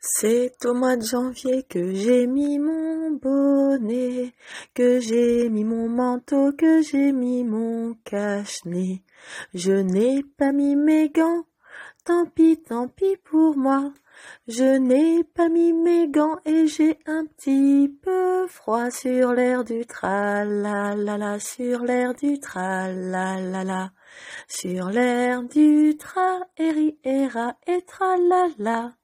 C'est au mois de janvier que j'ai mis mon bonnet, que j'ai mis mon manteau, que j'ai mis mon cache-nez. Je n'ai pas mis mes gants, tant pis pour moi. Je n'ai pas mis mes gants et j'ai un petit peu froid sur l'air du tra-la-la-la, sur l'air du tra-la-la-la, sur l'air du tra-eri-era et tra-la-la.